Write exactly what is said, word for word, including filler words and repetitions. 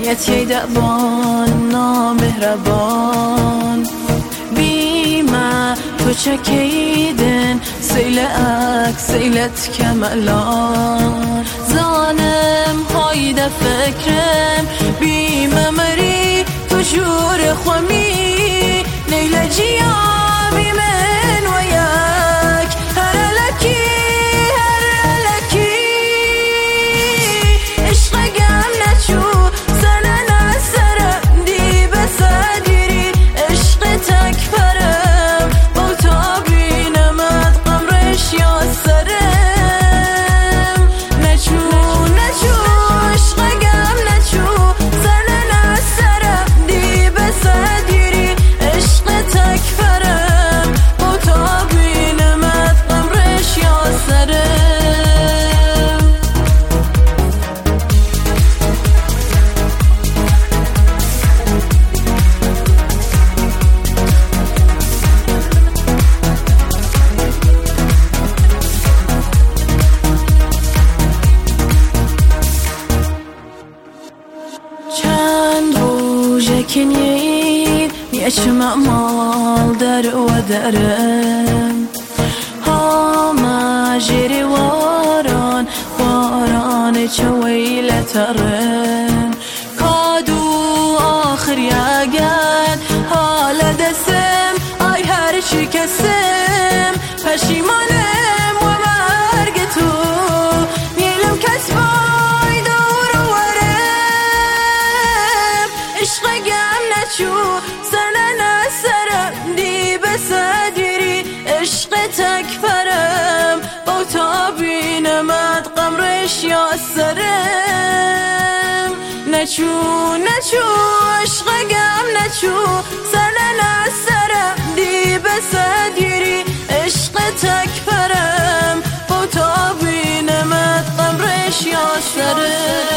يتي دبان نامهربان بیمه تو چکیدن سیلک سیلت کملان زانم هایده فکرم بیمه مری تو جور خمی لیل جیا بیمن و یک هر لکی هر لکی عشق گم نچو سنن سرم دی بسدیری عشق تک پرم با تا بینمت قمرش یا سرم نچو نچو عشق گم نچو سنن سرم دی بسدیری عشق تک پرم با تا بینمت قمرش یا سرم چند روزه کنید میشم مال در و درم هاما جری واران واران چویل ترم کادو آخر یگن حال دسم آی هر چی کسم پشیمانم و مرگ تو نیلم کسبای دور ورم عشق گم نچو سنن سرم دی بسدیری عشق تک پرم با تا بینمت قمرش یا سرم نچو نچو عشق گم نچو سنن سرم دی بسدیری عشق تک پرم با تا بینمت قمرش یا سرم